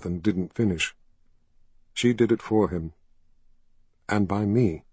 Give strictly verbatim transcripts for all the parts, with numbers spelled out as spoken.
mouth and didn't finish. She did it for him. And by me.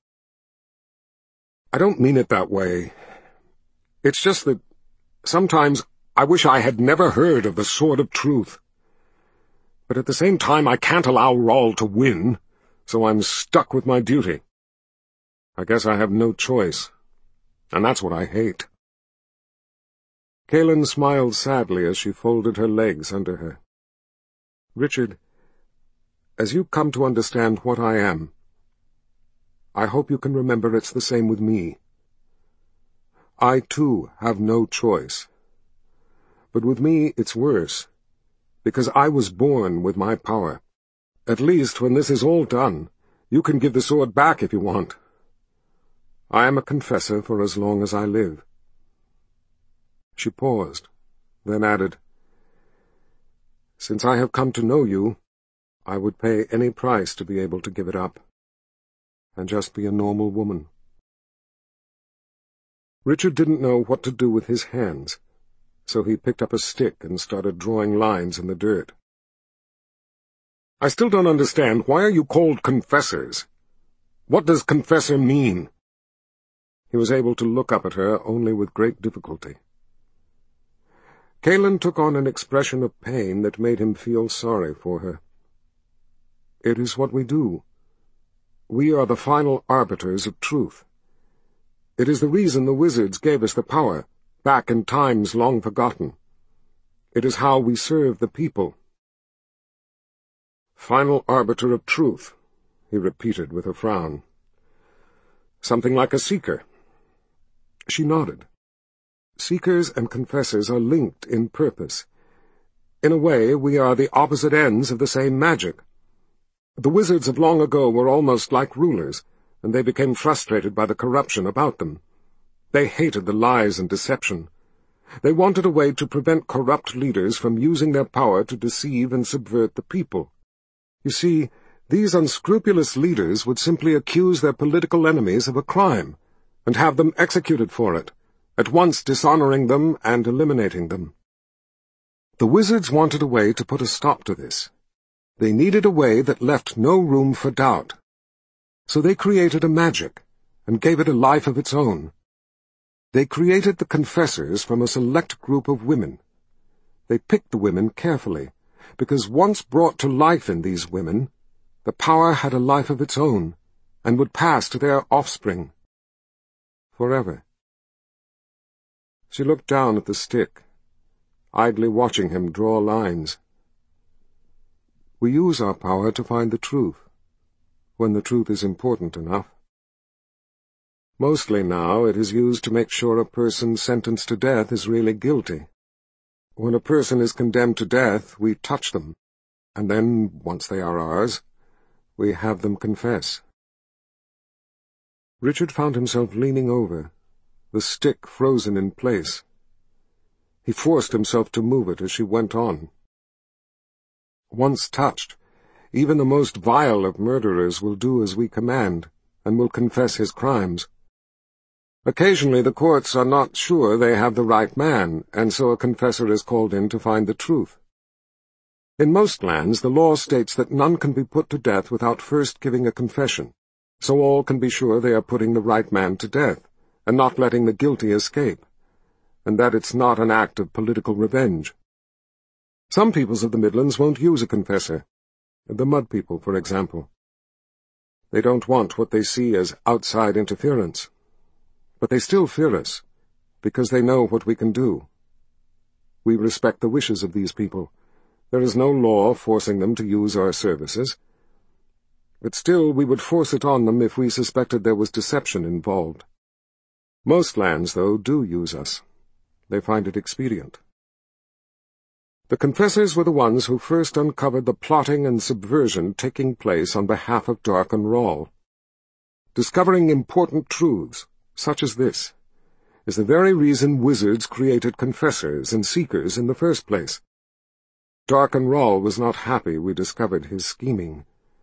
I don't mean it that way. It's just that sometimes I wish I had never heard of the Sword of Truth. But at the same time I can't allow Rahl to win, so I'm stuck with my duty. I guess I have no choice, and that's what I hate. Kaelin smiled sadly as she folded her legs under her. Richard, as you come to understand what I am, I hope you can remember it's the same with me. I, too, have no choice. But with me it's worse, because I was born with my power. At least, when this is all done, you can give the sword back if you want. I am a confessor for as long as I live. She paused, then added, Since I have come to know you, I would pay any price to be able to give it up, and just be a normal woman. Richard didn't know what to do with his hands, so he picked up a stick and started drawing lines in the dirt. I still don't understand. Why are you called confessors? What does confessor mean? He was able to look up at her only with great difficulty. Kaelin took on an expression of pain that made him feel sorry for her. It is what we do. We are the final arbiters of truth. It is the reason the wizards gave us the power, back in times long forgotten. It is how we serve the people. Final arbiter of truth, he repeated with a frown. Something like a seeker. She nodded. Seekers and confessors are linked in purpose. In a way, we are the opposite ends of the same magic. The wizards of long ago were almost like rulers, and they became frustrated by the corruption about them. They hated the lies and deception. They wanted a way to prevent corrupt leaders from using their power to deceive and subvert the people. You see, these unscrupulous leaders would simply accuse their political enemies of a crime, and have them executed for it, at once dishonoring them and eliminating them. The wizards wanted a way to put a stop to this. They needed a way that left no room for doubt. So they created a magic, and gave it a life of its own. They created the confessors from a select group of women. They picked the women carefully, because once brought to life in these women, the power had a life of its own, and would pass to their offspring. Forever. She looked down at the stick, idly watching him draw lines. We use our power to find the truth, when the truth is important enough. Mostly now it is used to make sure a person sentenced to death is really guilty. When a person is condemned to death, we touch them, and then, once they are ours, we have them confess. Richard found himself leaning over, the stick frozen in place. He forced himself to move it as she went on. Once touched, even the most vile of murderers will do as we command, and will confess his crimes. Occasionally the courts are not sure they have the right man, and so a confessor is called in to find the truth. In most lands the law states that none can be put to death without first giving a confession, so all can be sure they are putting the right man to death, and not letting the guilty escape, and that it's not an act of political revenge. Some peoples of the Midlands won't use a confessor, the Mud people, for example. They don't want what they see as outside interference. But they still fear us, because they know what we can do. We respect the wishes of these people. There is no law forcing them to use our services. But still we would force it on them if we suspected there was deception involved. Most lands, though, do use us. They find it expedient. The confessors were the ones who first uncovered the plotting and subversion taking place on behalf of Darken Rahl. Discovering important truths, such as this, is the very reason wizards created confessors and seekers in the first place. Darken Rahl was not happy we discovered his scheming.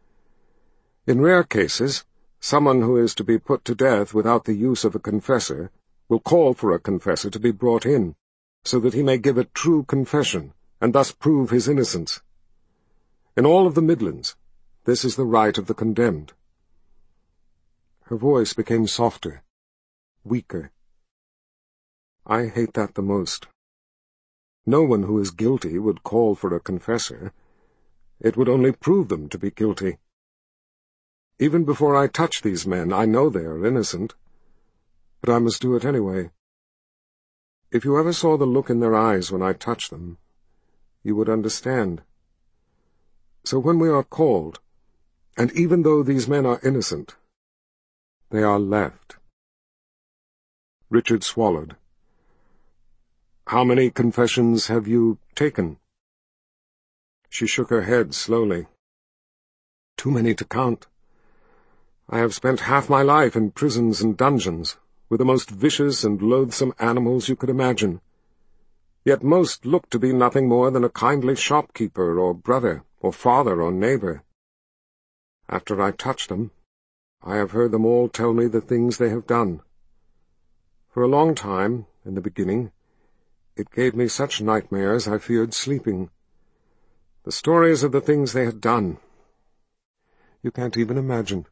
In rare cases, someone who is to be put to death without the use of a confessor will call for a confessor to be brought in, so that he may give a true confession, and thus prove his innocence. In all of the Midlands, this is the right of the condemned." Her voice became softer, weaker. "I hate that the most. No one who is guilty would call for a confessor. It would only prove them to be guilty. Even before I touch these men, I know they are innocent. But I must do it anyway. If you ever saw the look in their eyes when I touch them, you would understand. So when we are called, and even though these men are innocent, they are left." Richard swallowed. "How many confessions have you taken?" She shook her head slowly. "Too many to count. I have spent half my life in prisons and dungeons, with the most vicious and loathsome animals you could imagine. Yet most look to be nothing more than a kindly shopkeeper or brother or father or neighbor. After I touch them, I have heard them all tell me the things they have done. For a long time, in the beginning, it gave me such nightmares I feared sleeping. The stories of the things they had done. You can't even imagine."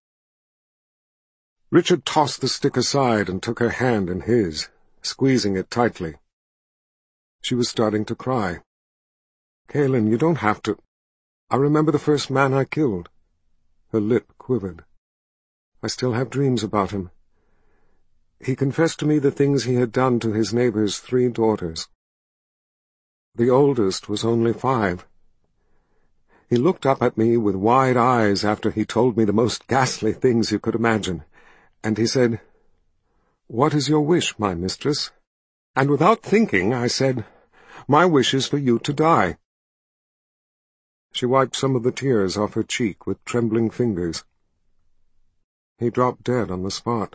Richard tossed the stick aside and took her hand in his, squeezing it tightly. She was starting to cry. "Kaelin, you don't have to. I remember the first man I killed." Her lip quivered. "I still have dreams about him. He confessed to me the things he had done to his neighbor's three daughters. The oldest was only five. He looked up at me with wide eyes after he told me the most ghastly things you could imagine, and he said, 'What is your wish, my mistress?' And without thinking, I said, 'My wish is for you to die.'" She wiped some of the tears off her cheek with trembling fingers. He dropped dead on the spot.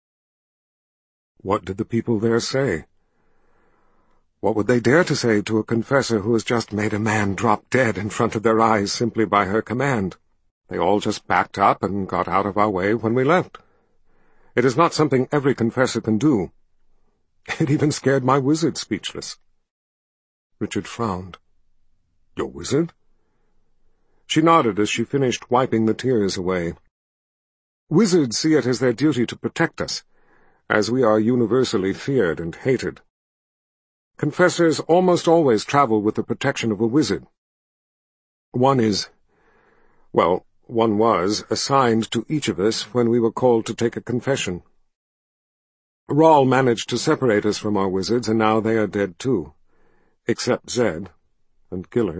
What did the people there say? What would they dare to say to a confessor who has just made a man drop dead in front of their eyes simply by her command? They all just backed up and got out of our way when we left. It is not something every confessor can do. It even scared my wizard speechless." Richard frowned. "Your wizard?" She nodded as she finished wiping the tears away. "Wizards see it as their duty to protect us, as we are universally feared and hated. Confessors almost always travel with the protection of a wizard. One is, well, one was assigned to each of us when we were called to take a confession. Rahl managed to separate us from our wizards, and now they are dead too, except Zed and Giller."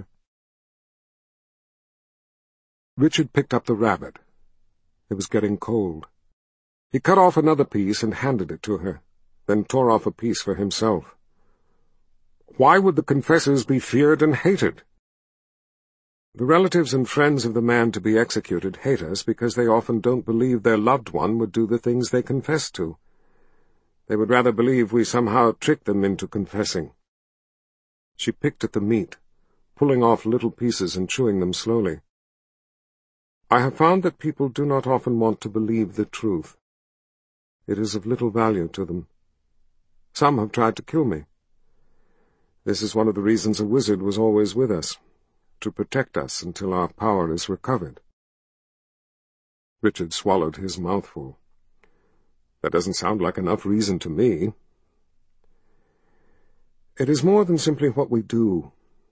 Richard picked up the rabbit. It was getting cold. He cut off another piece and handed it to her, then tore off a piece for himself. "Why would the confessors be feared and hated?" "The relatives and friends of the man to be executed hate us because they often don't believe their loved one would do the things they confess to. They would rather believe we somehow tricked them into confessing." She picked at the meat, pulling off little pieces and chewing them slowly. "I have found that people do not often want to believe the truth. It is of little value to them. Some have tried to kill me. This is one of the reasons a wizard was always with us, to protect us until our power is recovered." Richard swallowed his mouthful. "That doesn't sound like enough reason to me." "It is more than simply what we do.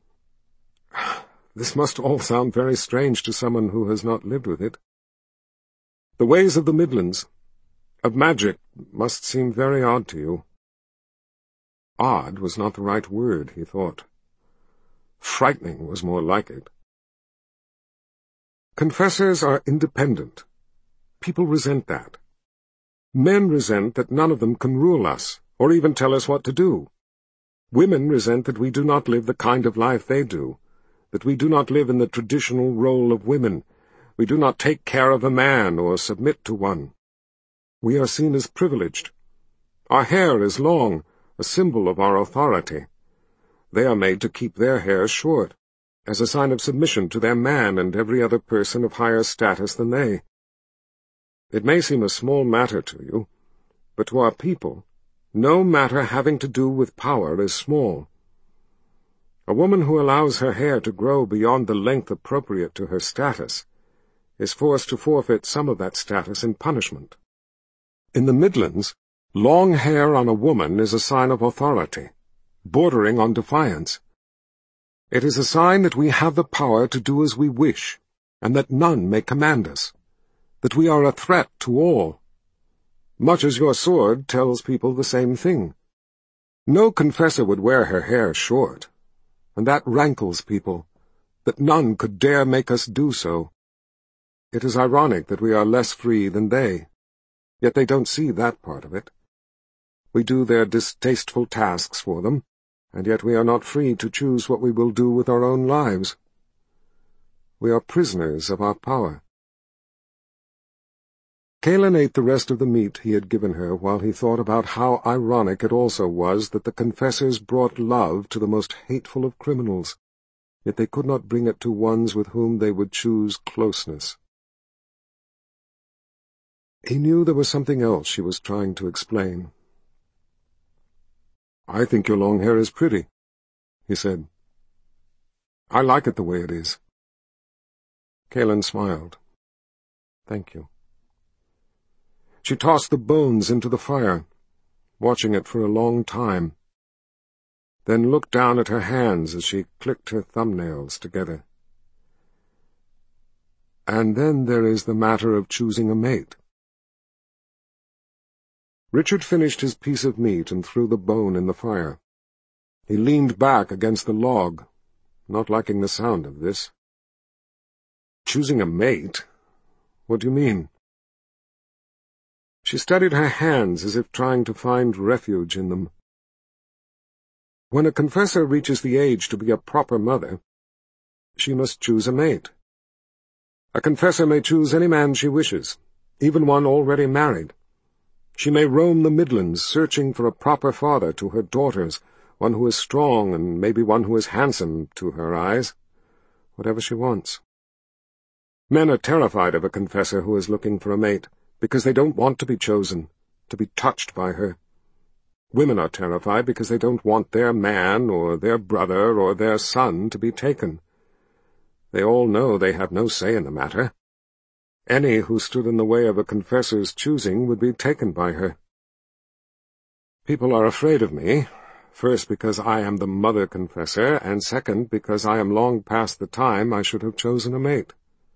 This must all sound very strange to someone who has not lived with it. The ways of the Midlands, of magic, must seem very odd to you." Odd was not the right word, he thought. Frightening was more like it. "Confessors are independent. People resent that. Men resent that none of them can rule us, or even tell us what to do. Women resent that we do not live the kind of life they do, that we do not live in the traditional role of women. We do not take care of a man or submit to one. We are seen as privileged. Our hair is long, a symbol of our authority. They are made to keep their hair short, as a sign of submission to their man and every other person of higher status than they. It may seem a small matter to you, but to our people, no matter having to do with power is small. A woman who allows her hair to grow beyond the length appropriate to her status is forced to forfeit some of that status in punishment. In the Midlands, long hair on a woman is a sign of authority, bordering on defiance. It is a sign that we have the power to do as we wish, and that none may command us, that we are a threat to all, much as your sword tells people the same thing. No confessor would wear her hair short, and that rankles people, that none could dare make us do so. It is ironic that we are less free than they, yet they don't see that part of it. We do their distasteful tasks for them, and yet we are not free to choose what we will do with our own lives. We are prisoners of our power. Kaelin ate the rest of the meat he had given her while he thought about how ironic it also was that the confessors brought love to the most hateful of criminals, yet they could not bring it to ones with whom they would choose closeness. He knew there was something else she was trying to explain. "I think your long hair is pretty," he said. "I like it the way it is." Kaelin smiled. "Thank you." She tossed the bones into the fire, watching it for a long time, then looked down at her hands as she clicked her thumbnails together. "And then there is the matter of choosing a mate." Richard finished his piece of meat and threw the bone in the fire. He leaned back against the log, not liking the sound of this. "Choosing a mate? What do you mean?" She studied her hands as if trying to find refuge in them. When a confessor reaches the age to be a proper mother, she must choose a mate. A confessor may choose any man she wishes, even one already married. She may roam the Midlands searching for a proper father to her daughters, one who is strong and maybe one who is handsome to her eyes, whatever she wants. Men are terrified of a confessor who is looking for a mate, because they don't want to be chosen, to be touched by her. Women are terrified because they don't want their man or their brother or their son to be taken. They all know they have no say in the matter. Any who stood in the way of a confessor's choosing would be taken by her. People are afraid of me, first because I am the mother confessor, and second because I am long past the time I should have chosen a mate.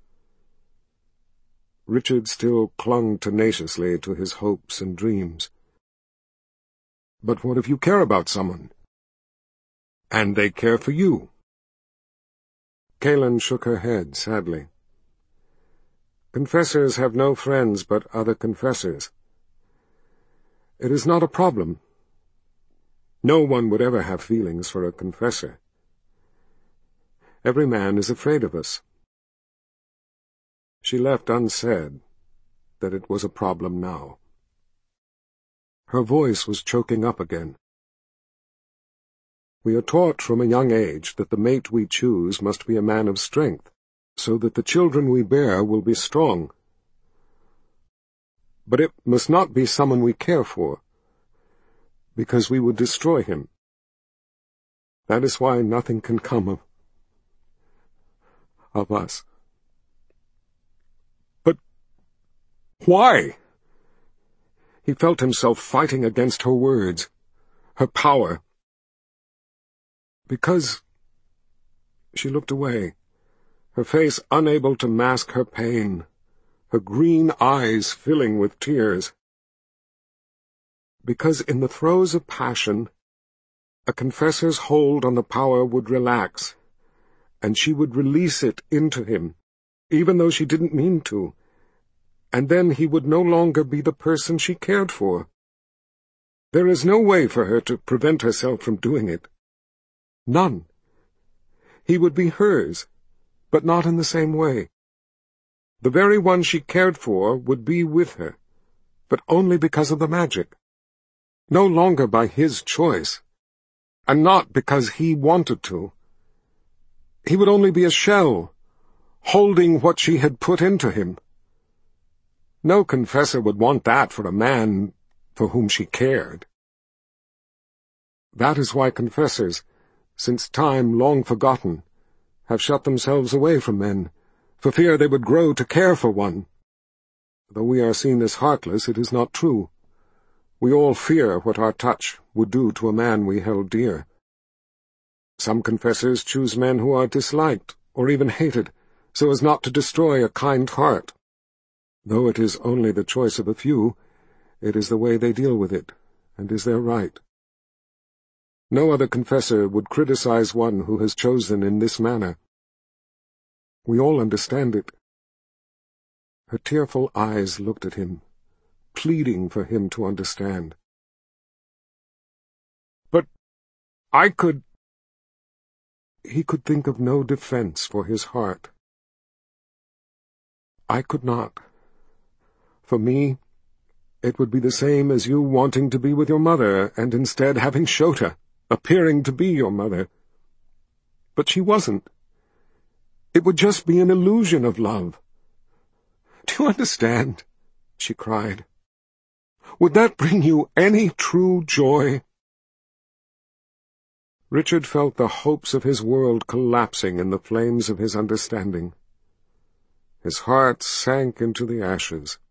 Richard still clung tenaciously to his hopes and dreams. "But what if you care about someone? And they care for you?" Kaelin shook her head sadly. "Confessors have no friends but other confessors. It is not a problem. No one would ever have feelings for a confessor. Every man is afraid of us." She left unsaid that it was a problem now. Her voice was choking up again. "We are taught from a young age that the mate we choose must be a man of strength, so that the children we bear will be strong. But it must not be someone we care for, because we would destroy him. That is why nothing can come of, of us." "Why?" He felt himself fighting against her words, her power. "Because—" She looked away, her face unable to mask her pain, her green eyes filling with tears. "Because in the throes of passion, a confessor's hold on the power would relax, and she would release it into him, even though she didn't mean to. And then he would no longer be the person she cared for. There is no way for her to prevent herself from doing it. None. He would be hers, but not in the same way. The very one she cared for would be with her, but only because of the magic. No longer by his choice, and not because he wanted to. He would only be a shell, holding what she had put into him. No confessor would want that for a man for whom she cared. That is why confessors, since time long forgotten, have shut themselves away from men, for fear they would grow to care for one. Though we are seen as heartless, it is not true. We all fear what our touch would do to a man we held dear. Some confessors choose men who are disliked, or even hated, so as not to destroy a kind heart. Though it is only the choice of a few, it is the way they deal with it, and is their right. No other confessor would criticize one who has chosen in this manner. We all understand it. Her tearful eyes looked at him, pleading for him to understand. But I could... He could think of no defense for his heart. I could not. For me, it would be the same as you wanting to be with your mother, and instead having Shota, appearing to be your mother. But she wasn't. It would just be an illusion of love. Do you understand? She cried. Would that bring you any true joy? Richard felt the hopes of his world collapsing in the flames of his understanding. His heart sank into the ashes.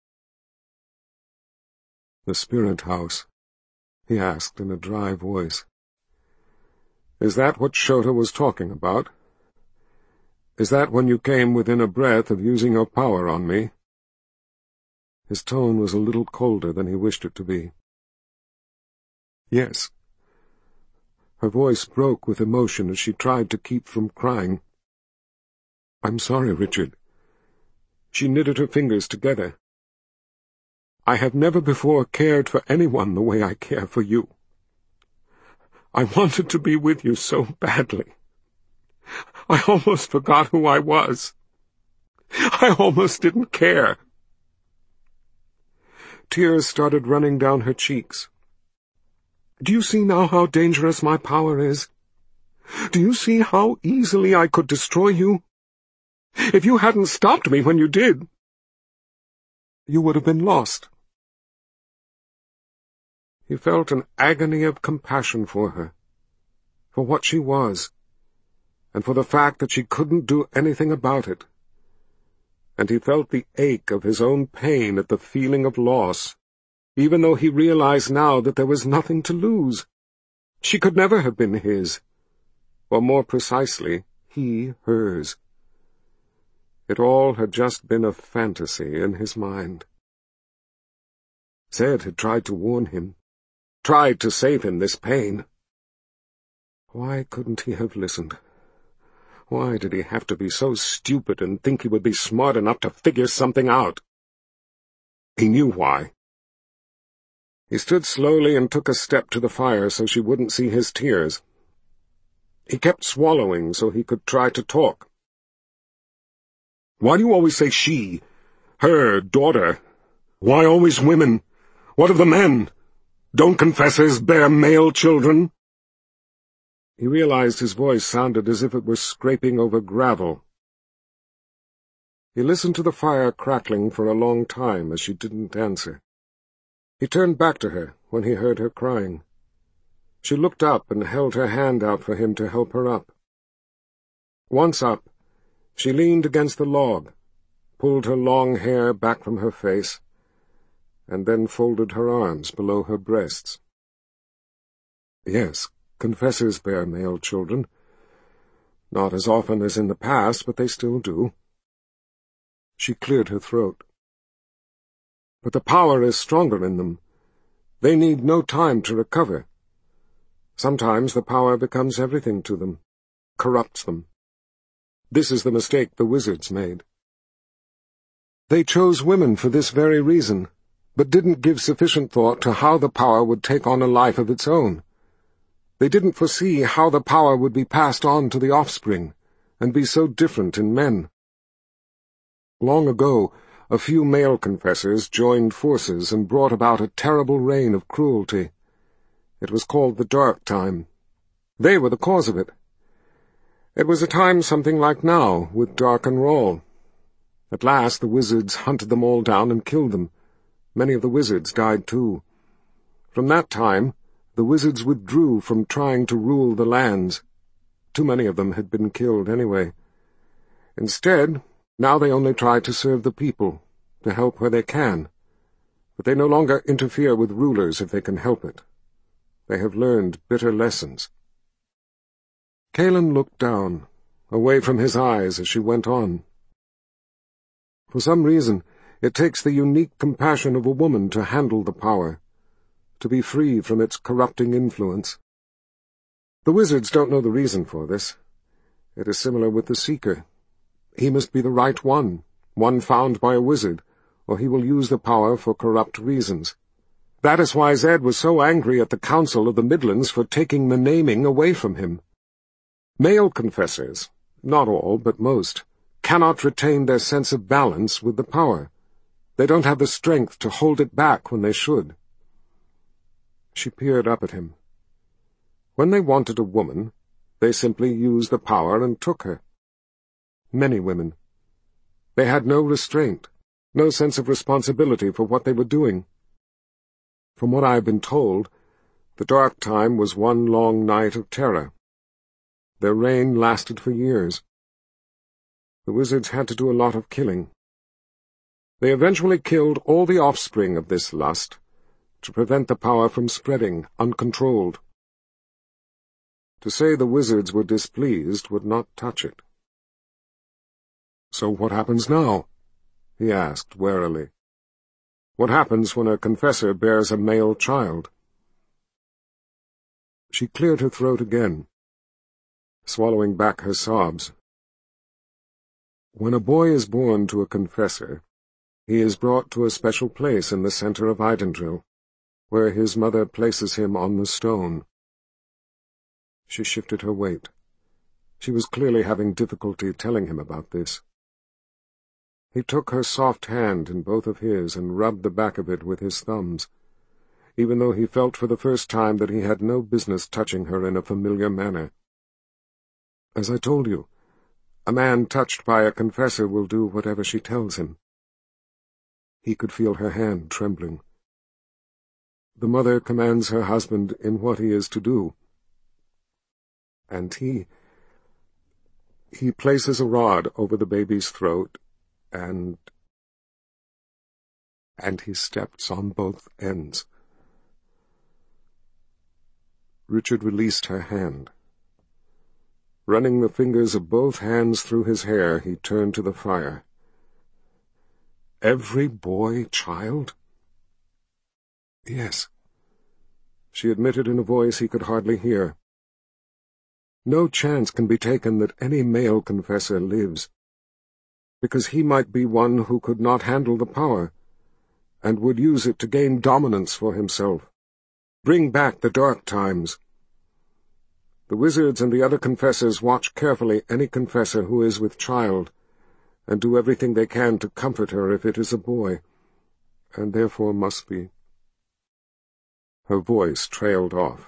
The spirit house, he asked in a dry voice. Is that what Shota was talking about? Is that when you came within a breath of using your power on me? His tone was a little colder than he wished it to be. Yes. Her voice broke with emotion as she tried to keep from crying. I'm sorry, Richard. She knitted her fingers together. I have never before cared for anyone the way I care for you. I wanted to be with you so badly. I almost forgot who I was. I almost didn't care. Tears started running down her cheeks. Do you see now how dangerous my power is? Do you see how easily I could destroy you? If you hadn't stopped me when you did, you would have been lost. He felt an agony of compassion for her, for what she was, and for the fact that she couldn't do anything about it. And he felt the ache of his own pain at the feeling of loss, even though he realized now that there was nothing to lose. She could never have been his, or more precisely, he hers. It all had just been a fantasy in his mind. Zed had tried to warn him, tried to save him this pain. Why couldn't he have listened? Why did he have to be so stupid and think he would be smart enough to figure something out? He knew why. He stood slowly and took a step to the fire so she wouldn't see his tears. He kept swallowing so he could try to talk. Why do you always say she? Her daughter? Why always women? What of the men? Don't confessors bear male children? He realized his voice sounded as if it were scraping over gravel. He listened to the fire crackling for a long time as she didn't answer. He turned back to her when he heard her crying. She looked up and held her hand out for him to help her up. Once up, she leaned against the log, pulled her long hair back from her face, and then folded her arms below her breasts. Yes, confessors bear male children. Not as often as in the past, but they still do. She cleared her throat. But the power is stronger in them. They need no time to recover. Sometimes the power becomes everything to them, corrupts them. This is the mistake the wizards made. They chose women for this very reason, but didn't give sufficient thought to how the power would take on a life of its own. They didn't foresee how the power would be passed on to the offspring, and be so different in men. Long ago, a few male confessors joined forces and brought about a terrible reign of cruelty. It was called the Dark Time. They were the cause of it. It was a time something like now, with Dark and Rawl. At last the wizards hunted them all down and killed them. Many of the wizards died too. From that time, the wizards withdrew from trying to rule the lands. too many of them had been killed anyway. Instead, now they only try to serve the people, to help where they can. But they no longer interfere with rulers if they can help it. They have learned bitter lessons. Kaelin looked down, away from his eyes as she went on. For some reason, it takes the unique compassion of a woman to handle the power, to be free from its corrupting influence. The wizards don't know the reason for this. It is similar with the Seeker. He must be the right one, one found by a wizard, or he will use the power for corrupt reasons. That is why Zed was so angry at the Council of the Midlands for taking the naming away from him. Male confessors, not all, but most, cannot retain their sense of balance with the power. They don't have the strength to hold it back when they should. She peered up at him. When they wanted a woman, they simply used the power and took her. Many women. They had no restraint, no sense of responsibility for what they were doing. From what I have been told, the dark time was one long night of terror. Their reign lasted for years. The wizards had to do a lot of killing. They eventually killed all the offspring of this lust, to prevent the power from spreading uncontrolled. To say the wizards were displeased would not touch it. "So what happens now?" he asked warily. "What happens when a confessor bears a male child?" She cleared her throat again, swallowing back her sobs. When a boy is born to a confessor, he is brought to a special place in the center of Idendril, where his mother places him on the stone. She shifted her weight. She was clearly having difficulty telling him about this. He took her soft hand in both of his and rubbed the back of it with his thumbs, even though he felt for the first time that he had no business touching her in a familiar manner. "As I told you, a man touched by a confessor will do whatever she tells him." He could feel her hand trembling. The mother commands her husband in what he is to do. And he... he places a rod over the baby's throat, and... and he steps on both ends. Richard released her hand. Running the fingers of both hands through his hair, he turned to the fire. "Every boy child?" "Yes," she admitted in a voice he could hardly hear. "No chance can be taken that any male confessor lives, because he might be one who could not handle the power, and would use it to gain dominance for himself, bring back the dark times. The wizards and the other confessors watch carefully any confessor who is with child, and do everything they can to comfort her if it is a boy, and therefore must be." Her voice trailed off.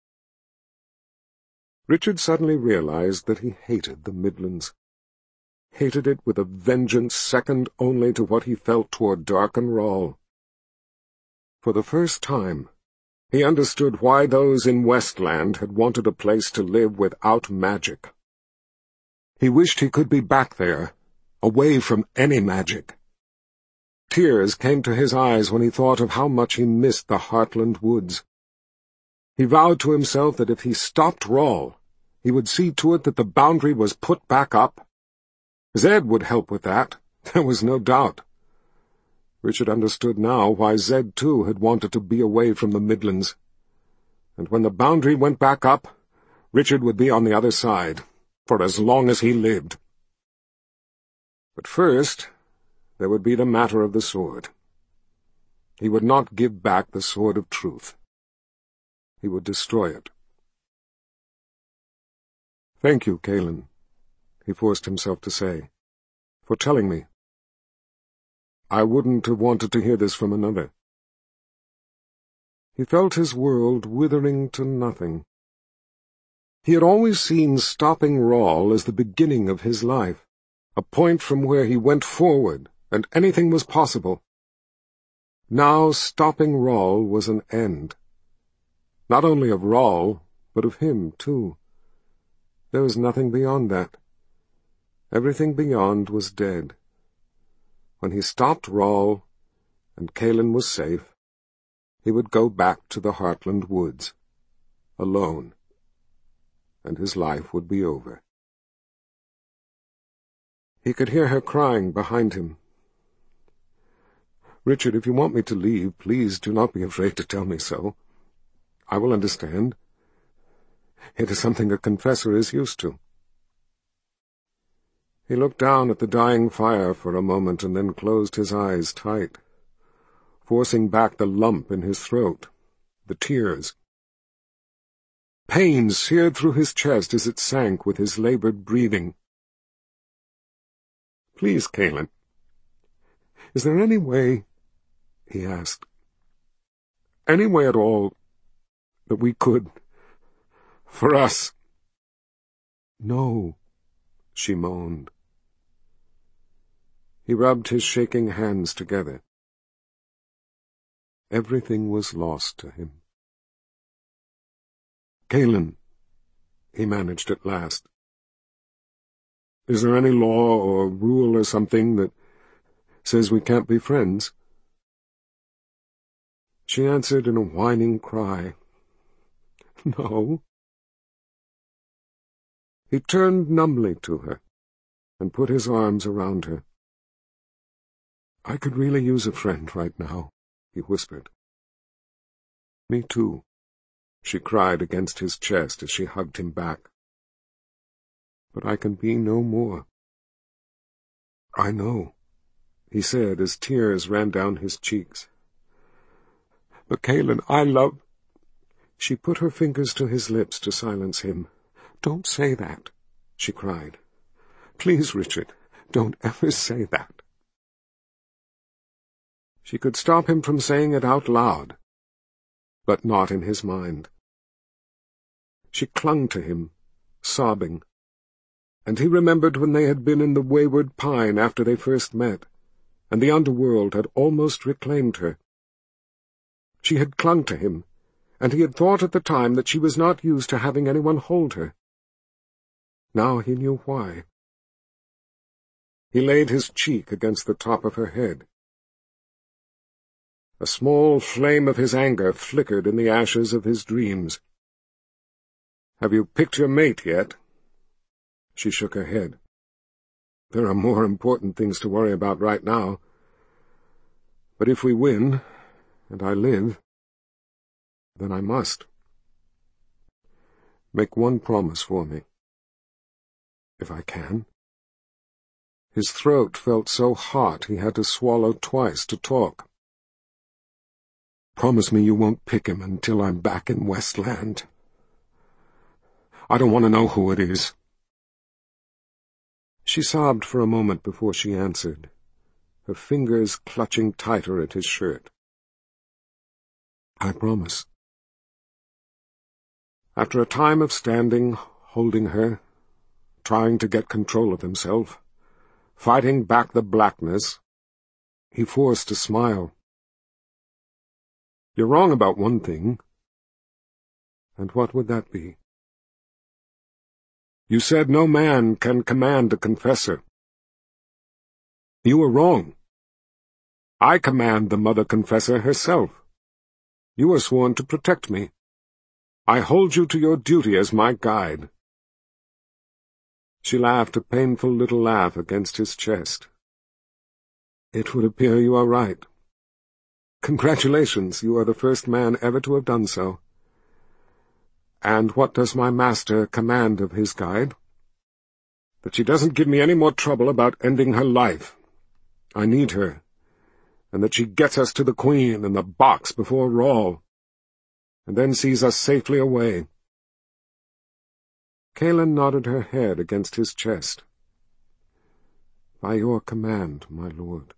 Richard suddenly realized that he hated the Midlands. Hated it with a vengeance second only to what he felt toward Darken Rahl. For the first time, he understood why those in Westland had wanted a place to live without magic. He wished he could be back there, away from any magic. Tears came to his eyes when he thought of how much he missed the Heartland woods. He vowed to himself that if he stopped Rahl, he would see to it that the boundary was put back up. Zed would help with that, there was no doubt. Richard understood now why Zed too had wanted to be away from the Midlands. And when the boundary went back up, Richard would be on the other side, for as long as he lived. But first, there would be the matter of the sword. He would not give back the sword of truth. He would destroy it. "Thank you, Kaelin," he forced himself to say, "for telling me. I wouldn't have wanted to hear this from another." He felt his world withering to nothing. He had always seen stopping Rahl as the beginning of his life, a point from where he went forward, and anything was possible. Now stopping Rahl was an end. Not only of Rahl, but of him, too. There was nothing beyond that. Everything beyond was dead. When he stopped Rawl, and Kalin was safe, he would go back to the Heartland woods, alone, and his life would be over. He could hear her crying behind him. "Richard, if you want me to leave, please do not be afraid to tell me so. I will understand. It is something a confessor is used to." He looked down at the dying fire for a moment and then closed his eyes tight, forcing back the lump in his throat, the tears. Pain seared through his chest as it sank with his labored breathing. "Please, Kalin, is there any way," he asked, "any way at all that we could, for us?" "No," she moaned. He rubbed his shaking hands together. Everything was lost to him. "Kalin," he managed at last, "is there any law or rule or something that says we can't be friends?" She answered in a whining cry, "No." He turned numbly to her and put his arms around her. "I could really use a friend right now," he whispered. "Me too," she cried against his chest as she hugged him back. "But I can be no more." "I know," he said as tears ran down his cheeks. "But, Kalin, I love—" She put her fingers to his lips to silence him. "Don't say that," she cried. "Please, Richard, don't ever say that." She could stop him from saying it out loud, but not in his mind. She clung to him, sobbing, and he remembered when they had been in the wayward pine after they first met, and the underworld had almost reclaimed her. She had clung to him, and he had thought at the time that she was not used to having anyone hold her. Now he knew why. He laid his cheek against the top of her head. A small flame of his anger flickered in the ashes of his dreams. "Have you picked your mate yet?" She shook her head. "There are more important things to worry about right now. But if we win, and I live, then I must. Make one promise for me. If I can." His throat felt so hot he had to swallow twice to talk. "Promise me you won't pick him until I'm back in Westland. I don't want to know who it is." She sobbed for a moment before she answered, her fingers clutching tighter at his shirt. "I promise." After a time of standing, holding her, trying to get control of himself, fighting back the blackness, he forced a smile. "You're wrong about one thing." "And what would that be?" "You said no man can command a confessor. You were wrong. I command the Mother Confessor herself. You are sworn to protect me. I hold you to your duty as my guide." She laughed a painful little laugh against his chest. "It would appear you are right. Congratulations, you are the first man ever to have done so. And what does my master command of his guide?" "That she doesn't give me any more trouble about ending her life. I need her, and that she gets us to the Queen and the box before Rawl, and then sees us safely away." Kalin nodded her head against his chest. "By your command, my lord."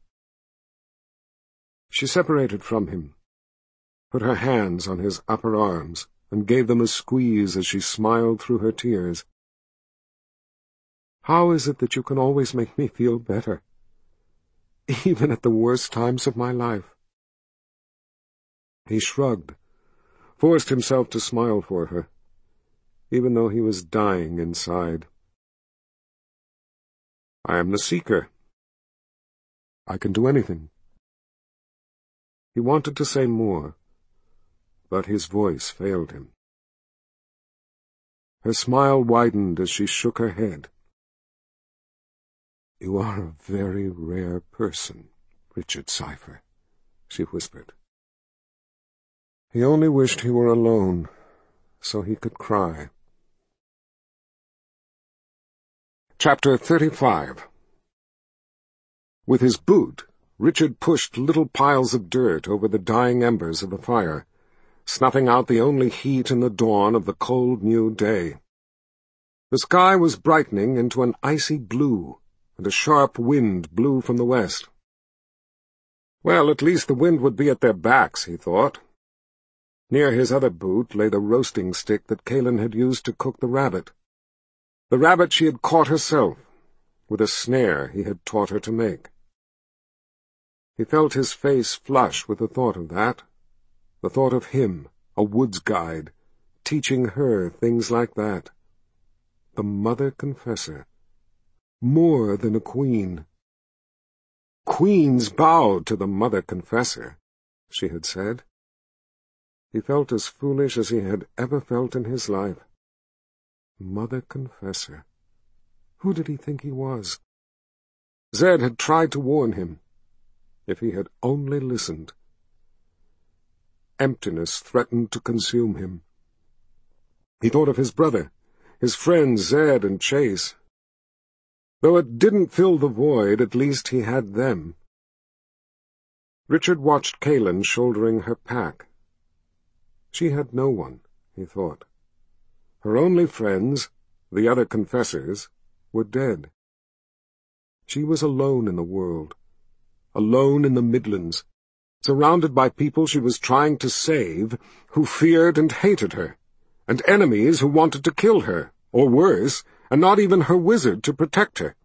She separated from him, put her hands on his upper arms, and gave them a squeeze as she smiled through her tears. "How is it that you can always make me feel better, even at the worst times of my life?" He shrugged, forced himself to smile for her. even though he was dying inside. "I am the Seeker. I can do anything." He wanted to say more, but his voice failed him. Her smile widened as she shook her head. "You are a very rare person, Richard Cypher," she whispered. He only wished he were alone, so he could cry. Chapter thirty-five. With his boot, Richard pushed little piles of dirt over the dying embers of the fire, snuffing out the only heat in the dawn of the cold new day. The sky was brightening into an icy blue, and a sharp wind blew from the west. Well, at least the wind would be at their backs, he thought. Near his other boot lay the roasting stick that Kalin had used to cook the rabbit. The rabbit she had caught herself, with a snare he had taught her to make. He felt his face flush with the thought of that, the thought of him, a woods guide, teaching her things like that. The Mother Confessor. More than a queen. Queens bowed to the Mother Confessor, she had said. He felt as foolish as he had ever felt in his life. Mother Confessor. Who did he think he was? Zed had tried to warn him. If he had only listened. Emptiness threatened to consume him. He thought of his brother, his friends Zed and Chase. Though it didn't fill the void, at least he had them. Richard watched Kalin shouldering her pack. She had no one, he thought. Her only friends, the other confessors, were dead. She was alone in the world, alone in the Midlands, surrounded by people she was trying to save, who feared and hated her, and enemies who wanted to kill her, or worse, and not even her wizard to protect her.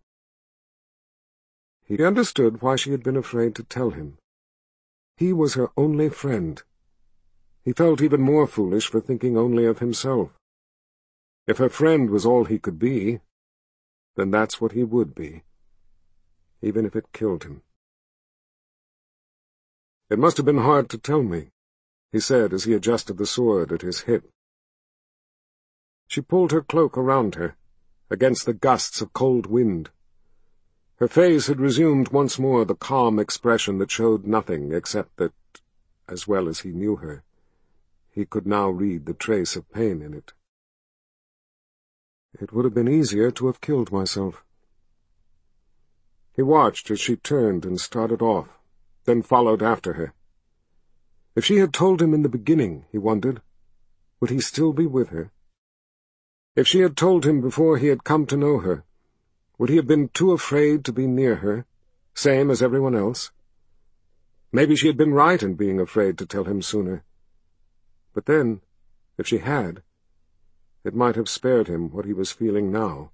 He understood why she had been afraid to tell him. He was her only friend. He felt even more foolish for thinking only of himself. If her friend was all he could be, then that's what he would be, even if it killed him. "It must have been hard to tell me," he said as he adjusted the sword at his hip. She pulled her cloak around her, against the gusts of cold wind. Her face had resumed once more the calm expression that showed nothing except that, as well as he knew her, he could now read the trace of pain in it. "It would have been easier to have killed myself." He watched as she turned and started off, then followed after her. If she had told him in the beginning, he wondered, would he still be with her? If she had told him before he had come to know her, would he have been too afraid to be near her, same as everyone else? Maybe she had been right in being afraid to tell him sooner. But then, if she had, it might have spared him what he was feeling now.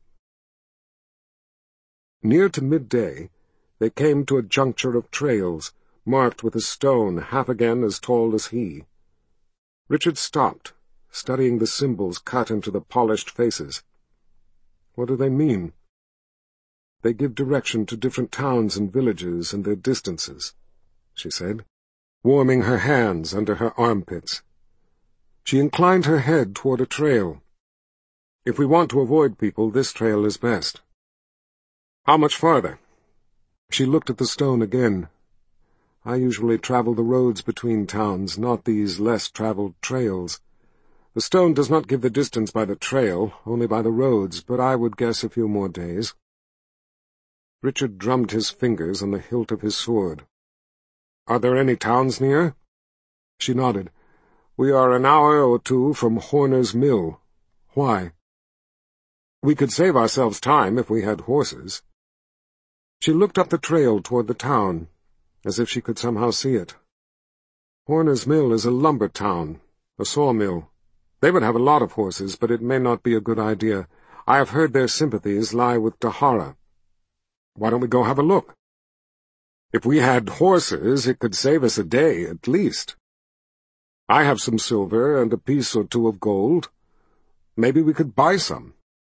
Near to midday, they came to a juncture of trails, marked with a stone half again as tall as he. Richard stopped, studying the symbols cut into the polished faces. What do they mean? They give direction to different towns and villages and their distances, she said, warming her hands under her armpits. She inclined her head toward a trail. If we want to avoid people, this trail is best. How much farther? She looked at the stone again. I usually travel the roads between towns, not these less-traveled trails. The stone does not give the distance by the trail, only by the roads, but I would guess a few more days. Richard drummed his fingers on the hilt of his sword. Are there any towns near? She nodded. We are an hour or two from Horner's Mill. Why? We could save ourselves time if we had horses. She looked up the trail toward the town, as if she could somehow see it. Horner's Mill is a lumber town, a sawmill. They would have a lot of horses, but it may not be a good idea. I have heard their sympathies lie with Dahara. Why don't we go have a look? If we had horses, it could save us a day, at least. I have some silver and a piece or two of gold. Maybe we could buy some.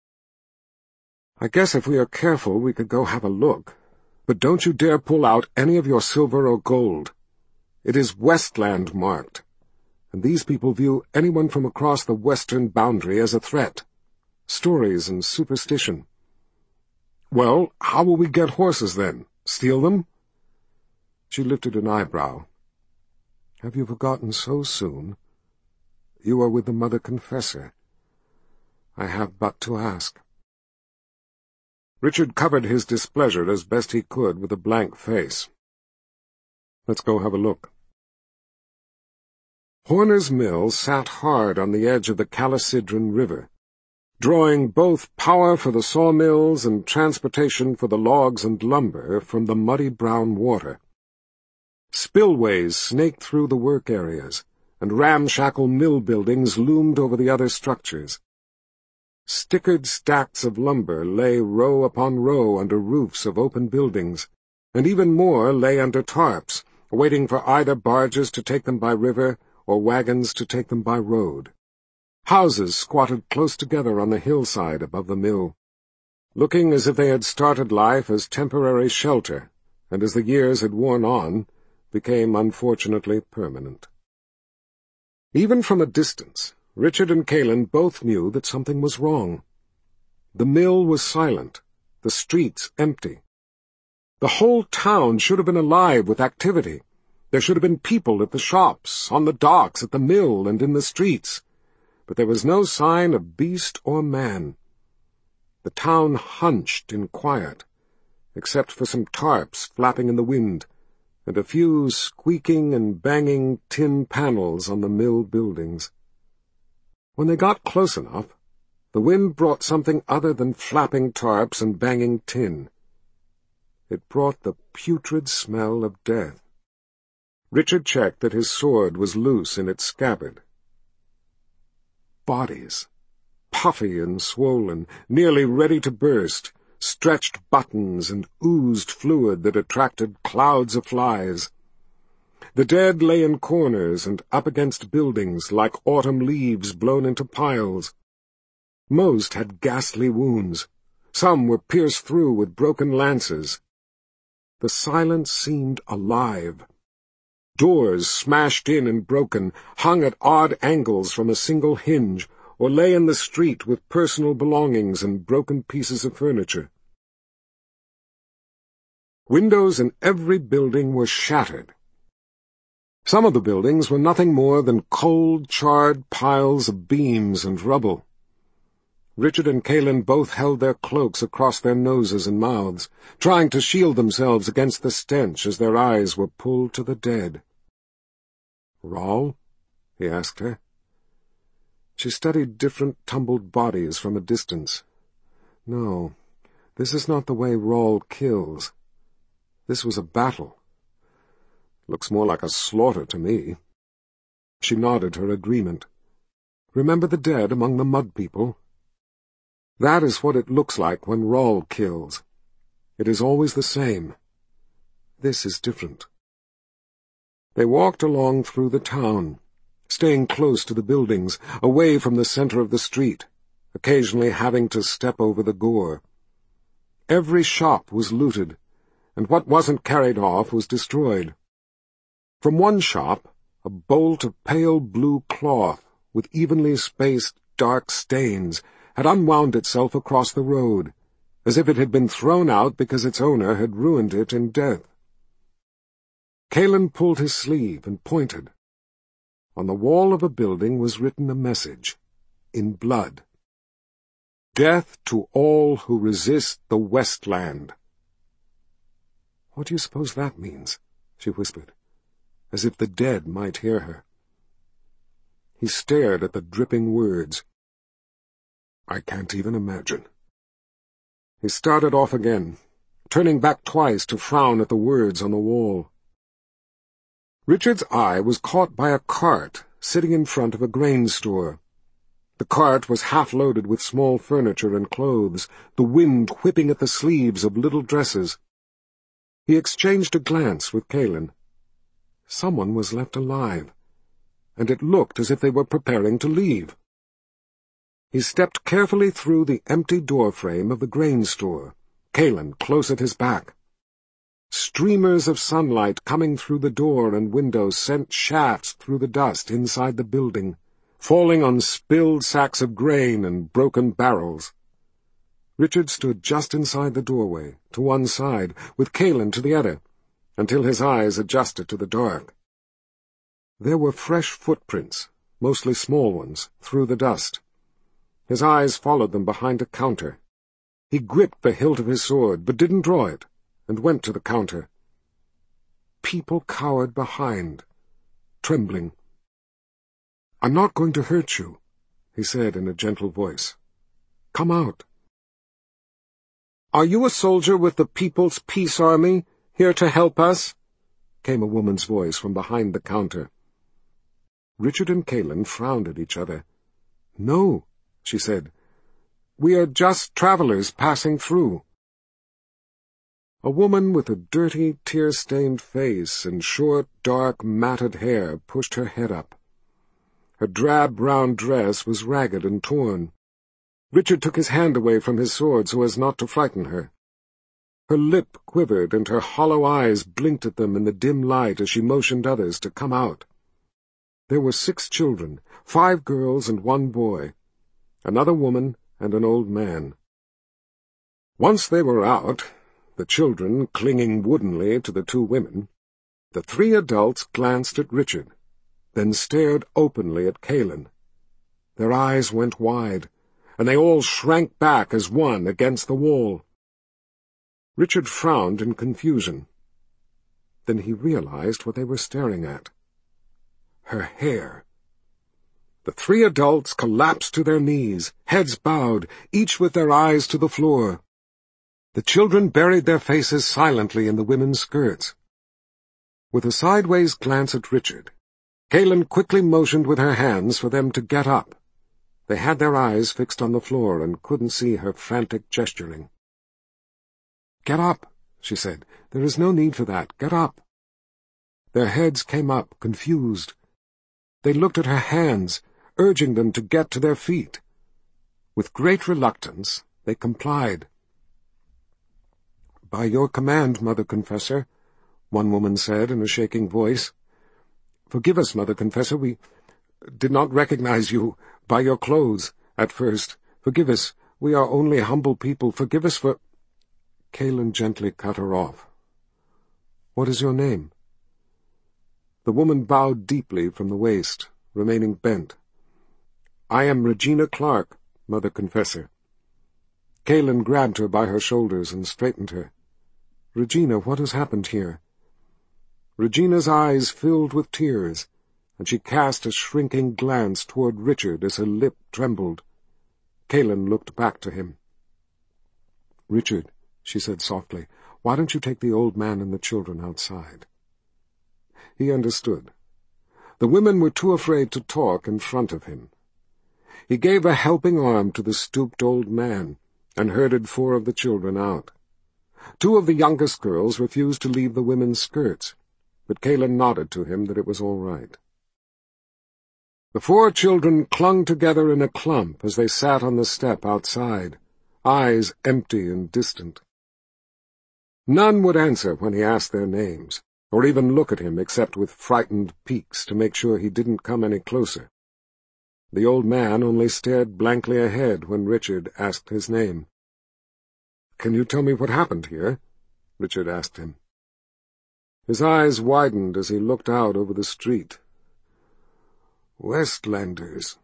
I guess if we are careful we could go have a look, but don't you dare pull out any of your silver or gold. It is Westland marked, and these people view anyone from across the western boundary as a threat. Stories and superstition. Well, how will we get horses then? Steal them? She lifted an eyebrow. Have you forgotten so soon? You are with the Mother Confessor. I have but to ask. Richard covered his displeasure as best he could with a blank face. Let's go have a look. Horner's Mill sat hard on the edge of the Calicidron River, drawing both power for the sawmills and transportation for the logs and lumber from the muddy brown water. Spillways snaked through the work areas, and ramshackle mill buildings loomed over the other structures. Stickered stacks of lumber lay row upon row under roofs of open buildings, and even more lay under tarps, waiting for either barges to take them by river or wagons to take them by road. Houses squatted close together on the hillside above the mill, looking as if they had started life as temporary shelter, and as the years had worn on, became unfortunately permanent. Even from a distance, Richard and Kalin both knew that something was wrong. The mill was silent, the streets empty. The whole town should have been alive with activity. There should have been people at the shops, on the docks, at the mill, and in the streets. But there was no sign of beast or man. The town hunched in quiet, except for some tarps flapping in the wind, and a few squeaking and banging tin panels on the mill buildings. When they got close enough, the wind brought something other than flapping tarps and banging tin. It brought the putrid smell of death. Richard checked that his sword was loose in its scabbard. Bodies, puffy and swollen, nearly ready to burst, stretched buttons and oozed fluid that attracted clouds of flies. The dead lay in corners and up against buildings like autumn leaves blown into piles. Most had ghastly wounds. Some were pierced through with broken lances. The silence seemed alive. Doors smashed in and broken, hung at odd angles from a single hinge, or lay in the street with personal belongings and broken pieces of furniture. Windows in every building were shattered. Some of the buildings were nothing more than cold, charred piles of beams and rubble. Richard and Kalin both held their cloaks across their noses and mouths, trying to shield themselves against the stench as their eyes were pulled to the dead. "Rawl?" he asked her. She studied different tumbled bodies from a distance. No, this is not the way Rawl kills. This was a battle. Looks more like a slaughter to me. She nodded her agreement. Remember the dead among the mud people? That is what it looks like when Rawl kills. It is always the same. This is different. They walked along through the town, staying close to the buildings, away from the center of the street, occasionally having to step over the gore. Every shop was looted, and what wasn't carried off was destroyed. From one shop, a bolt of pale blue cloth, with evenly spaced dark stains, had unwound itself across the road, as if it had been thrown out because its owner had ruined it in death. Kalin pulled his sleeve and pointed. On the wall of a building was written a message, in blood. "Death to all who resist the Westland." "What do you suppose that means?" she whispered, as if the dead might hear her. He stared at the dripping words. "I can't even imagine." He started off again, turning back twice to frown at the words on the wall. Richard's eye was caught by a cart sitting in front of a grain store. The cart was half-loaded with small furniture and clothes, the wind whipping at the sleeves of little dresses. He exchanged a glance with Kalin. Someone was left alive, and it looked as if they were preparing to leave. He stepped carefully through the empty doorframe of the grain store, Calen close at his back. Streamers of sunlight coming through the door and windows sent shafts through the dust inside the building, falling on spilled sacks of grain and broken barrels. Richard stood just inside the doorway, to one side, with Calen to the other, until his eyes adjusted to the dark. There were fresh footprints, mostly small ones, through the dust. His eyes followed them behind a counter. He gripped the hilt of his sword, but didn't draw it, and went to the counter. People cowered behind, trembling. "I'm not going to hurt you," he said in a gentle voice. "Come out." "Are you a soldier with the People's Peace Army, here to help us?" came a woman's voice from behind the counter. Richard and Calen frowned at each other. "No," she said. "We are just travelers passing through." A woman with a dirty, tear-stained face and short, dark, matted hair pushed her head up. Her drab brown dress was ragged and torn. Richard took his hand away from his sword so as not to frighten her. Her lip quivered and her hollow eyes blinked at them in the dim light as she motioned others to come out. There were six children, five girls and one boy, another woman and an old man. Once they were out, the children clinging woodenly to the two women, the three adults glanced at Richard, then stared openly at Calen. Their eyes went wide, and they all shrank back as one against the wall. Richard frowned in confusion. Then he realized what they were staring at. Her hair. The three adults collapsed to their knees, heads bowed, each with their eyes to the floor. The children buried their faces silently in the women's skirts. With a sideways glance at Richard, Calen quickly motioned with her hands for them to get up. They had their eyes fixed on the floor and couldn't see her frantic gesturing. "Get up," she said. "There is no need for that. Get up." Their heads came up, confused. They looked at her hands, urging them to get to their feet. With great reluctance, they complied. "By your command, Mother Confessor," one woman said in a shaking voice. "Forgive us, Mother Confessor, we did not recognize you by your clothes at first. Forgive us, we are only humble people. Forgive us for—" Calen gently cut her off. "What is your name?" The woman bowed deeply from the waist, remaining bent. "I am Regina Clark, Mother Confessor." Calen grabbed her by her shoulders and straightened her. "Regina, what has happened here?" Regina's eyes filled with tears, and she cast a shrinking glance toward Richard as her lip trembled. Calen looked back to him. "Richard," she said softly, "why don't you take the old man and the children outside?" He understood. The women were too afraid to talk in front of him. He gave a helping arm to the stooped old man and herded four of the children out. Two of the youngest girls refused to leave the women's skirts, but Calen nodded to him that it was all right. The four children clung together in a clump as they sat on the step outside, eyes empty and distant. None would answer when he asked their names, or even look at him except with frightened peeks to make sure he didn't come any closer. The old man only stared blankly ahead when Richard asked his name. "Can you tell me what happened here?" Richard asked him. His eyes widened as he looked out over the street. "Westlanders."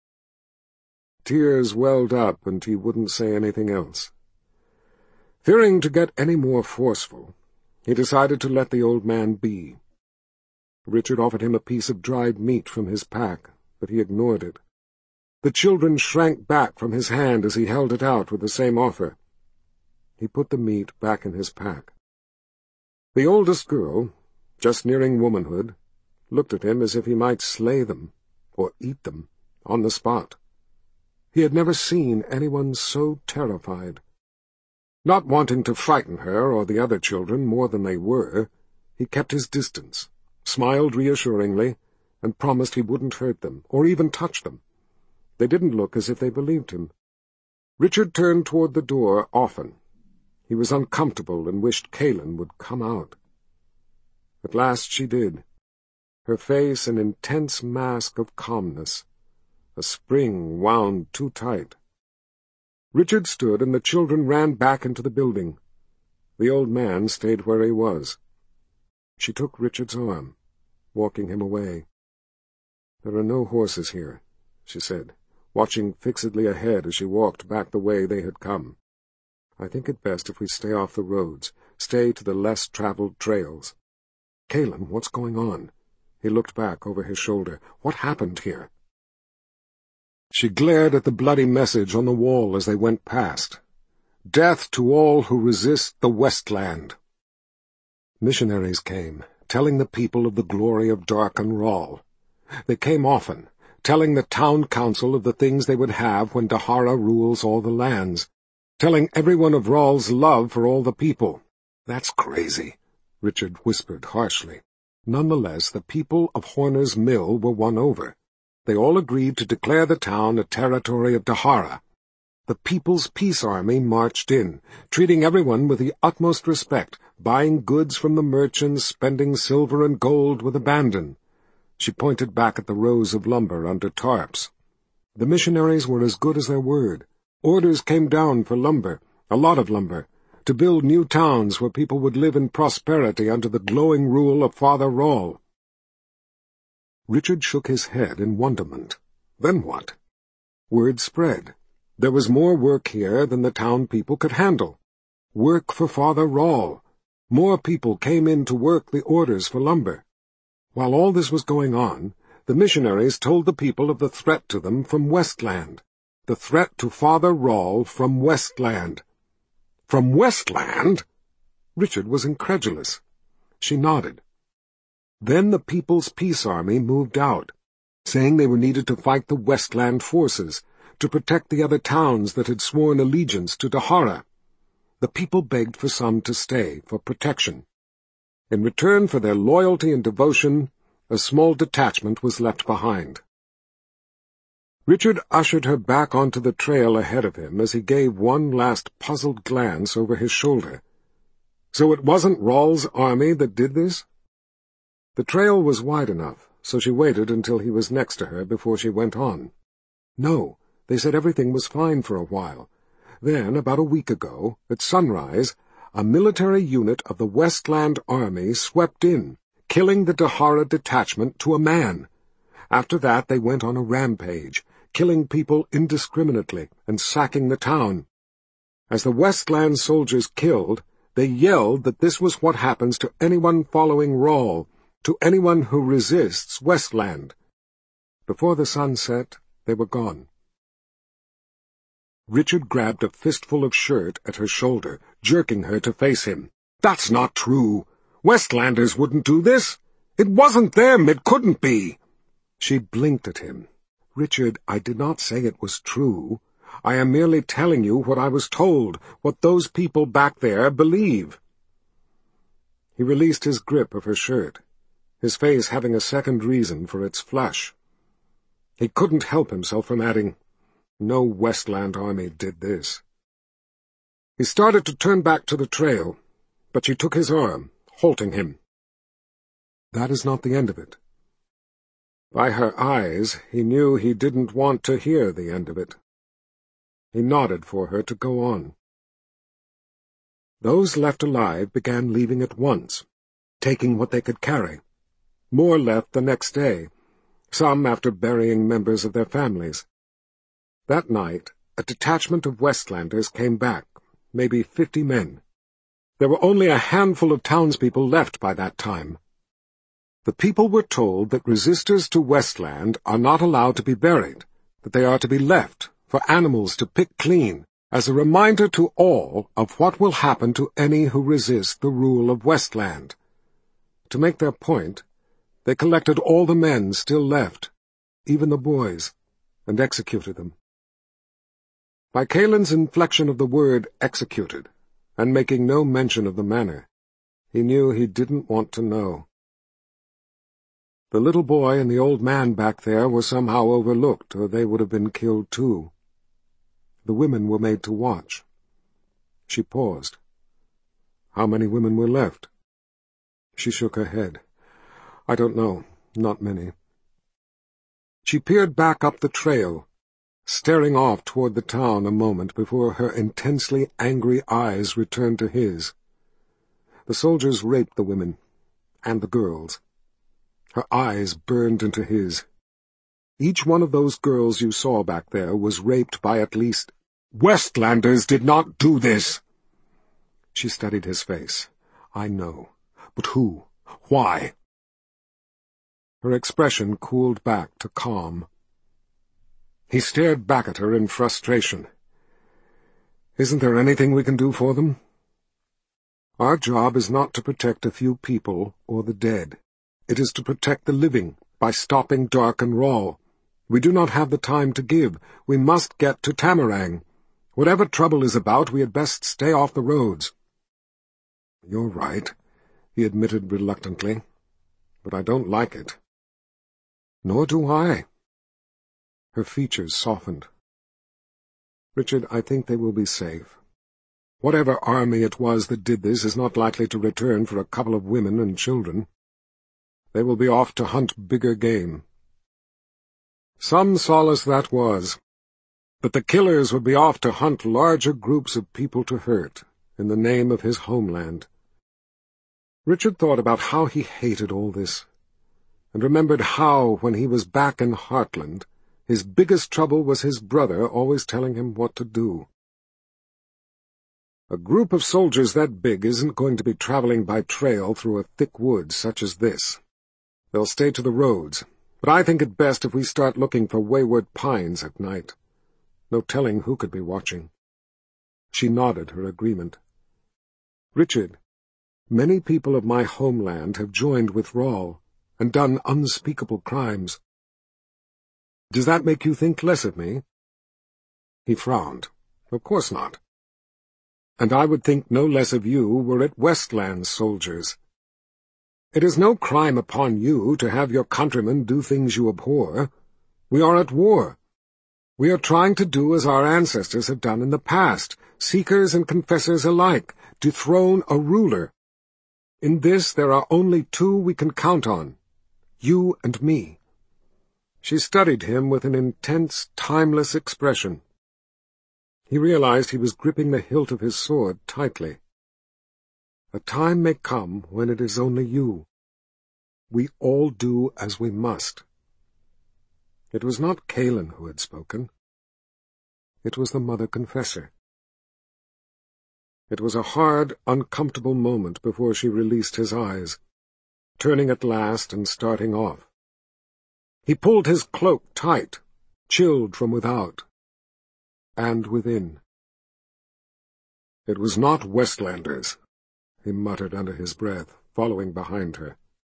Tears welled up, and he wouldn't say anything else. Fearing to get any more forceful, he decided to let the old man be. Richard offered him a piece of dried meat from his pack, but he ignored it. The children shrank back from his hand as he held it out with the same offer. He put the meat back in his pack. The oldest girl, just nearing womanhood, looked at him as if he might slay them, or eat them, on the spot. He had never seen anyone so terrified. Not wanting to frighten her or the other children more than they were, he kept his distance, smiled reassuringly, and promised he wouldn't hurt them, or even touch them. They didn't look as if they believed him. Richard turned toward the door often. He was uncomfortable and wished Kalin would come out. At last she did, her face an intense mask of calmness, a spring wound too tight. Richard stood, and the children ran back into the building. The old man stayed where he was. She took Richard's arm, walking him away. "There are no horses here," she said, watching fixedly ahead as she walked back the way they had come. "I think it best if we stay off the roads, stay to the less-traveled trails. Kalin, what's going on?" He looked back over his shoulder. "What happened here?" She glared at the bloody message on the wall as they went past. "Death to all who resist the Westland." Missionaries came, telling the people of the glory of Darken Rall. They came often, telling the town council of the things they would have when Dahara rules all the lands, telling everyone of Rall's love for all the people. "That's crazy," Richard whispered harshly. Nonetheless, the people of Horner's Mill were won over. They all agreed to declare the town a territory of Dahara. The People's Peace Army marched in, treating everyone with the utmost respect, buying goods from the merchants, spending silver and gold with abandon. She pointed back at the rows of lumber under tarps. The missionaries were as good as their word. Orders came down for lumber, a lot of lumber, to build new towns where people would live in prosperity under the glowing rule of Father Rall. Richard shook his head in wonderment. Then what? Word spread. There was more work here than the town people could handle. Work for Father Rall. More people came in to work the orders for lumber. While all this was going on, the missionaries told the people of the threat to them from Westland. The threat to Father Rall from Westland. From Westland? Richard was incredulous. She nodded. Then the People's Peace Army moved out, saying they were needed to fight the Westland forces, to protect the other towns that had sworn allegiance to Dahara. The people begged for some to stay, for protection. In return for their loyalty and devotion, a small detachment was left behind. Richard ushered her back onto the trail ahead of him as he gave one last puzzled glance over his shoulder. So it wasn't Rall's army that did this? The trail was wide enough, so she waited until he was next to her before she went on. No, they said everything was fine for a while. Then, about a week ago, at sunrise, a military unit of the Westland Army swept in, killing the Dahara detachment to a man. After that they went on a rampage, killing people indiscriminately and sacking the town. As the Westland soldiers killed, they yelled that this was what happens to anyone following Rall, to anyone who resists Westland. Before the sun set, they were gone. Richard grabbed a fistful of shirt at her shoulder, jerking her to face him. "That's not true. Westlanders wouldn't do this. It wasn't them. It couldn't be." She blinked at him. "Richard, I did not say it was true. I am merely telling you what I was told, what those people back there believe." He released his grip of her shirt, his face having a second reason for its flush. He couldn't help himself from adding, "No Westland army did this." He started to turn back to the trail, but she took his arm, halting him. "That is not the end of it." By her eyes, he knew he didn't want to hear the end of it. He nodded for her to go on. Those left alive began leaving at once, taking what they could carry. More left the next day, some after burying members of their families. That night, a detachment of Westlanders came back, maybe fifty men. There were only a handful of townspeople left by that time. The people were told that resistors to Westland are not allowed to be buried, that they are to be left for animals to pick clean, as a reminder to all of what will happen to any who resist the rule of Westland. To make their point, they collected all the men still left, even the boys, and executed them. By Kalin's inflection of the word executed, and making no mention of the manner, he knew he didn't want to know. The little boy and the old man back there were somehow overlooked, or they would have been killed too. The women were made to watch. She paused. How many women were left? She shook her head. I don't know. Not many. She peered back up the trail, staring off toward the town a moment before her intensely angry eyes returned to his. The soldiers raped the women, and the girls. Her eyes burned into his. Each one of those girls you saw back there was raped by at least— Westlanders did not do this! She studied his face. I know. But who? Why? Her expression cooled back to calm. He stared back at her in frustration. Isn't there anything we can do for them? Our job is not to protect a few people or the dead. It is to protect the living by stopping Dark and Rahl. We do not have the time to give. We must get to Tamarang. Whatever trouble is about, we had best stay off the roads. You're right, he admitted reluctantly, but I don't like it. Nor do I. Her features softened. Richard, I think they will be safe. Whatever army it was that did this is not likely to return for a couple of women and children. They will be off to hunt bigger game. Some solace that was. But the killers would be off to hunt larger groups of people to hurt, in the name of his homeland. Richard thought about how he hated all this, and remembered how, when he was back in Heartland, his biggest trouble was his brother always telling him what to do. A group of soldiers that big isn't going to be traveling by trail through a thick wood such as this. They'll stay to the roads, but I think it best if we start looking for wayward pines at night. No telling who could be watching. She nodded her agreement. Richard, many people of my homeland have joined with Rahl and done unspeakable crimes. Does that make you think less of me? He frowned. Of course not. And I would think no less of you were it Westland soldiers. It is no crime upon you to have your countrymen do things you abhor. We are at war. We are trying to do as our ancestors have done in the past, seekers and confessors alike, dethrone a ruler. In this there are only two we can count on, you and me. She studied him with an intense, timeless expression. He realized he was gripping the hilt of his sword tightly. A time may come when it is only you. We all do as we must. It was not Kaelin who had spoken. It was the Mother Confessor. It was a hard, uncomfortable moment before she released his eyes, turning at last and starting off. He pulled his cloak tight, chilled from without and within. It was not Westlanders, he muttered under his breath, following behind her.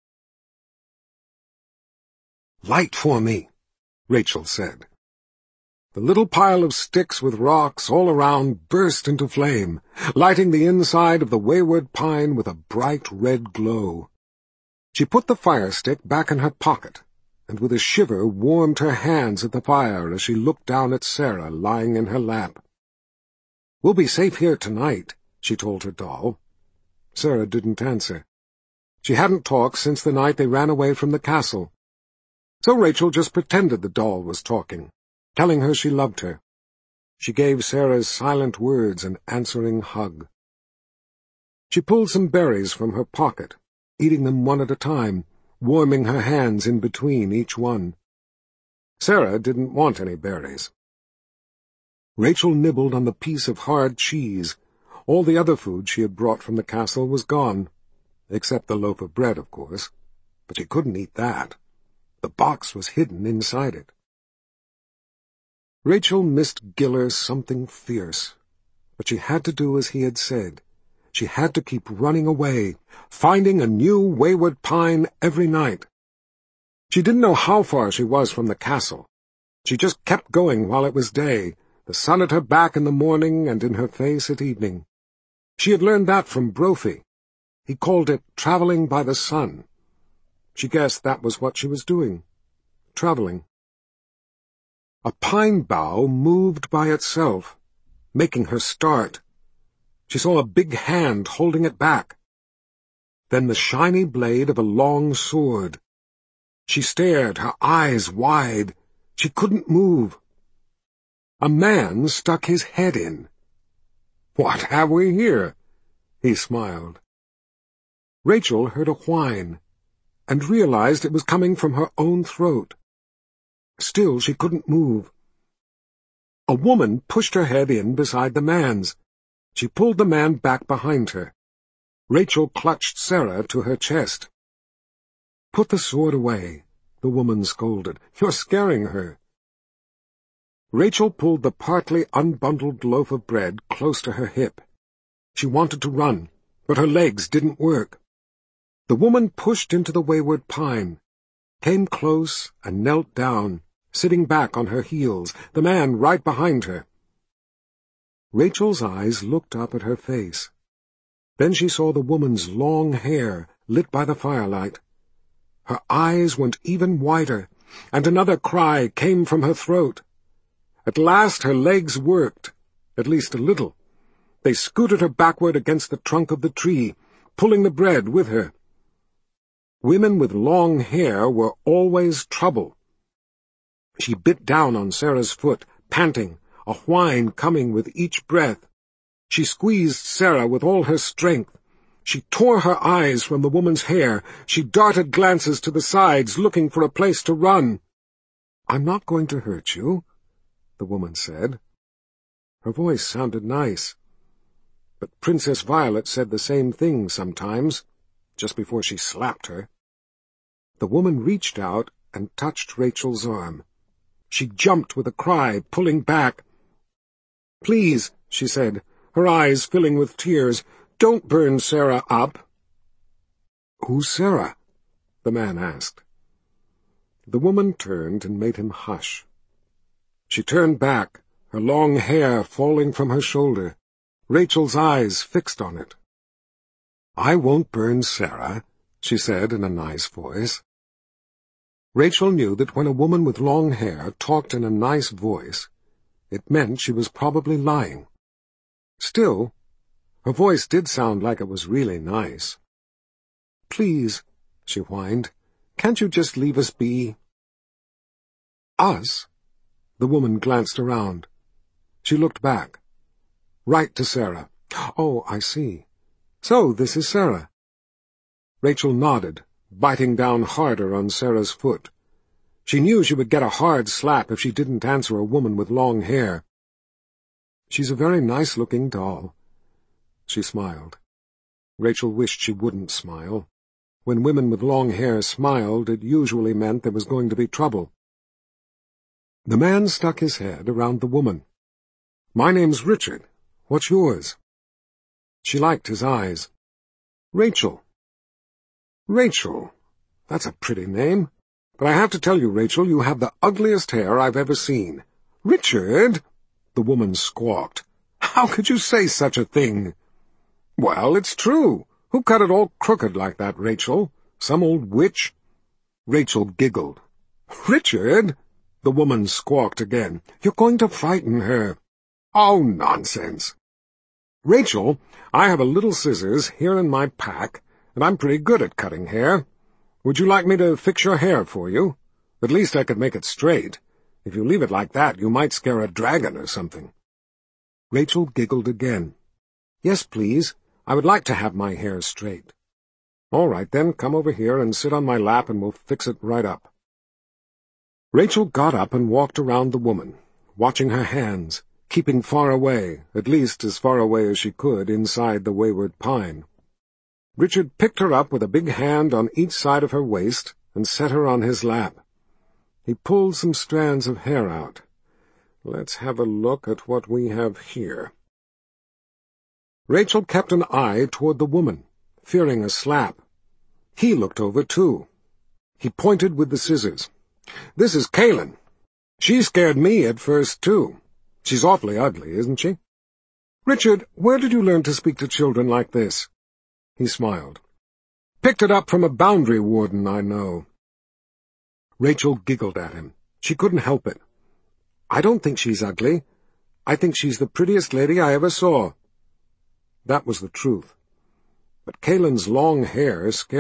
Light for me, Rachel said. The little pile of sticks with rocks all around burst into flame, lighting the inside of the wayward pine with a bright red glow. She put the fire stick back in her pocket, and with a shiver warmed her hands at the fire as she looked down at Sarah lying in her lap. We'll be safe here tonight, she told her doll. Sarah didn't answer. She hadn't talked since the night they ran away from the castle. So Rachel just pretended the doll was talking, telling her she loved her. She gave Sarah's silent words an answering hug. She pulled some berries from her pocket, eating them one at a time, warming her hands in between each one. Sarah didn't want any berries. Rachel nibbled on the piece of hard cheese. All the other food she had brought from the castle was gone, except the loaf of bread, of course, but she couldn't eat that. The box was hidden inside it. Rachel missed Giller something fierce, but she had to do as he had said. She had to keep running away, finding a new wayward pine every night. She didn't know how far she was from the castle. She just kept going while it was day, the sun at her back in the morning and in her face at evening. She had learned that from Brophy. He called it traveling by the sun. She guessed that was what she was doing. Traveling. A pine bough moved by itself, making her start. She saw a big hand holding it back. Then the shiny blade of a long sword. She stared, her eyes wide. She couldn't move. A man stuck his head in. "What have we here?" He smiled. Rachel heard a whine, and realized it was coming from her own throat. Still, she couldn't move. A woman pushed her head in beside the man's. She pulled the man back behind her. Rachel clutched Sarah to her chest. "Put the sword away," the woman scolded. "You're scaring her." Rachel pulled the partly unbundled loaf of bread close to her hip. She wanted to run, but her legs didn't work. The woman pushed into the wayward pine, came close and knelt down, sitting back on her heels, the man right behind her. Rachel's eyes looked up at her face. Then she saw the woman's long hair lit by the firelight. Her eyes went even wider, and another cry came from her throat. At last her legs worked, at least a little. They scooted her backward against the trunk of the tree, pulling the bread with her. Women with long hair were always trouble. She bit down on Sarah's foot, panting, a whine coming with each breath. She squeezed Sarah with all her strength. She tore her eyes from the woman's hair. She darted glances to the sides, looking for a place to run. "I'm not going to hurt you," the woman said. Her voice sounded nice. But Princess Violet said the same thing sometimes, just before she slapped her. The woman reached out and touched Rachel's arm. She jumped with a cry, pulling back. "Please," she said, her eyes filling with tears, "don't burn Sarah up." "Who's Sarah?" the man asked. The woman turned and made him hush. She turned back, her long hair falling from her shoulder, Rachel's eyes fixed on it. "I won't burn Sarah," she said in a nice voice. Rachel knew that when a woman with long hair talked in a nice voice, it meant she was probably lying. Still, her voice did sound like it was really nice. "Please," she whined, "can't you just leave us be?" "Us?" The woman glanced around. She looked back. Right to Sarah. "Oh, I see. So this is Sarah." Rachel nodded, biting down harder on Sarah's foot. She knew she would get a hard slap if she didn't answer a woman with long hair. "She's a very nice-looking doll." She smiled. Rachel wished she wouldn't smile. When women with long hair smiled, it usually meant there was going to be trouble. The man stuck his head around the woman. "My name's Richard. What's yours?" She liked his eyes. "Rachel." "Rachel? That's a pretty name. But I have to tell you, Rachel, you have the ugliest hair I've ever seen." "Richard!" the woman squawked. "How could you say such a thing?" "Well, it's true. Who cut it all crooked like that, Rachel? Some old witch?" Rachel giggled. "Richard!" the woman squawked again. "You're going to frighten her." "Oh, nonsense." "Rachel, I have a little scissors here in my pack, and I'm pretty good at cutting hair. Would you like me to fix your hair for you? At least I could make it straight. If you leave it like that, you might scare a dragon or something." Rachel giggled again. "Yes, please. I would like to have my hair straight." "All right, then, come over here and sit on my lap and we'll fix it right up." Rachel got up and walked around the woman, watching her hands, keeping far away, at least as far away as she could, inside the wayward pine. Richard picked her up with a big hand on each side of her waist and set her on his lap. He pulled some strands of hair out. "Let's have a look at what we have here." Rachel kept an eye toward the woman, fearing a slap. He looked over, too. He pointed with the scissors. "This is Kaylin. She scared me at first, too. She's awfully ugly, isn't she?" "Richard, where did you learn to speak to children like this?" He smiled. picked it up from a boundary warden I know." Rachel giggled at him. She couldn't help it. "I don't think she's ugly. I think she's the prettiest lady I ever saw." That was the truth. But Kalen's long hair scared